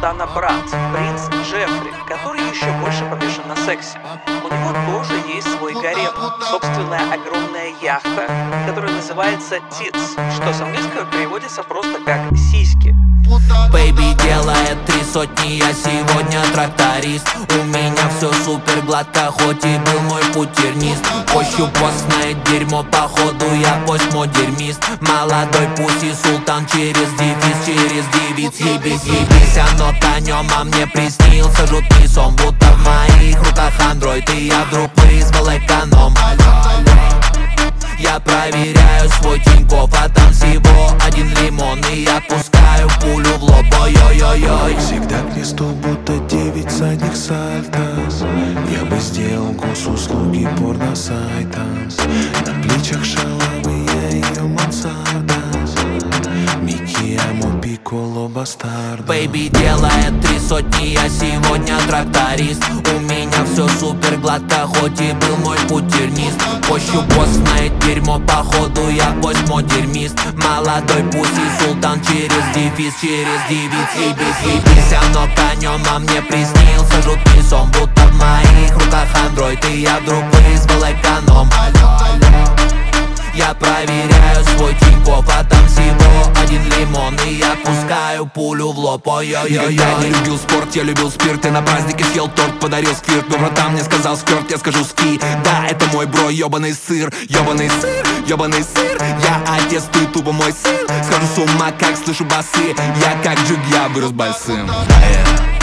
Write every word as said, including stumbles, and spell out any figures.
султана брат, принц Джеффри, который еще больше помешан на сексе. У него тоже есть свой гарем, собственная огромная яхта, которая называется Tits, что с английского переводится просто как «сиськи». Бэйби делает три сотни, я сегодня тракторист. У меня все супер гладко, хоть и был мой путь тернист. Пощу постное дерьмо, походу я постмодернист. Молодой пусть султан через дефис, через девиц. Ебись, ебись, оно конем, а мне приснился жуткий сон. Будто в моих руках андроид, и я вдруг вызвал эконом. Я проверяю свой Тинькофф, а там всего один лимон. И я пускаю пулю в лоб, ой-ой-ой-ой. Всегда к месту, будто девять задних сальтос. Я бы сделал госуслуги порно-сайтам. На плечах шалавы, я ее мансарда. Микки Амо, Пикколо, бастард. Бэйби делает три сотни, я сегодня тракторист. У меня все супер гладко, хоть и был мой путь тернист. Пощу постное дерьмо, походу я постмодернист. Молодой пусть и султан через дефис, через девиц. Ебись, ебись, оно конем, а мне приснился жуткий сон. Будто в моих руках андроид, и я вдруг вызвал эконом. Я проверяю свой Тинькофф, а там всего один лимон. И я пускаю пулю в лоб, ой-ой-ой-ой. Никогда не любил спорт, я любил спирт. И на празднике съел торт, подарил сквирт. Но братан мне сказал скёрт, я скажу ски. Да, это мой бро, ёбаный сыр. Ёбаный сыр, ёбаный сыр. Я отец, ты тупо мой сын. Схожу с ума, как слышу басы. Я как джиг, я вырос большим. Yeah.